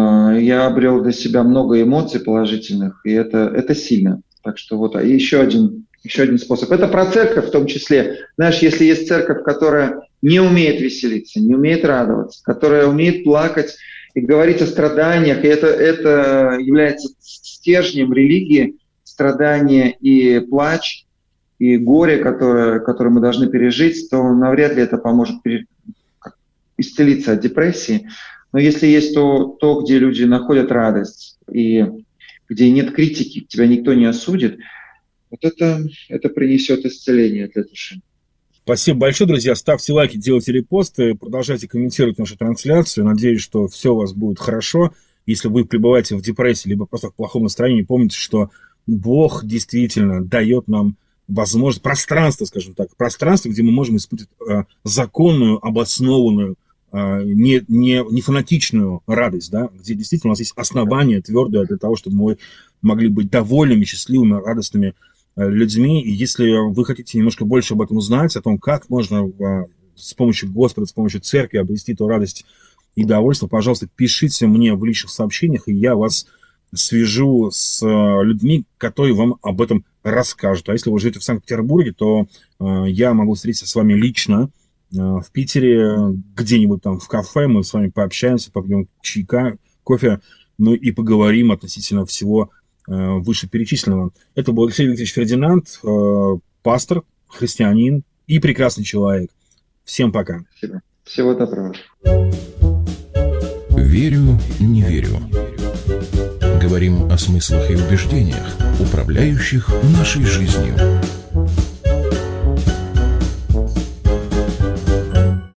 я обрел для себя много эмоций положительных, и это, это сильно. Так что вот, а еще один, еще один способ. Это про церковь в том числе. Знаешь, если есть церковь, которая не умеет веселиться, не умеет радоваться, которая умеет плакать и говорить о страданиях, и это, это является стержнем религии, страдания и плач, и горе, которое, которое мы должны пережить, то навряд ли это поможет пере... исцелиться от депрессии. Но если есть то, то, где люди находят радость, и где нет критики, тебя никто не осудит, вот это, это принесет исцеление для души. Спасибо большое, друзья. Ставьте лайки, делайте репосты, продолжайте комментировать нашу трансляцию. Надеюсь, что все у вас будет хорошо. Если вы пребываете в депрессии, либо просто в плохом настроении, помните, что Бог действительно дает нам возможность, пространство, скажем так, пространство, где мы можем испытывать э, законную, обоснованную, э, не, не, не фанатичную радость, да, где действительно у нас есть основания твердое для того, чтобы мы могли быть довольными, счастливыми, радостными людьми. И если вы хотите немножко больше об этом узнать, о том, как можно с помощью Господа, с помощью церкви обрести ту радость и довольство, пожалуйста, пишите мне в личных сообщениях, и я вас свяжу с людьми, которые вам об этом расскажут. А если вы живете в Санкт-Петербурге, то я могу встретиться с вами лично в Питере, где-нибудь там в кафе, мы с вами пообщаемся, попьем чайка, кофе, ну и поговорим относительно всего вышеперечисленного. Это был Алексей Викторович Фердинанд, пастор, христианин и прекрасный человек. Всем пока. Спасибо. Всего доброго. Верю, не верю. Говорим о смыслах и убеждениях, управляющих нашей жизнью.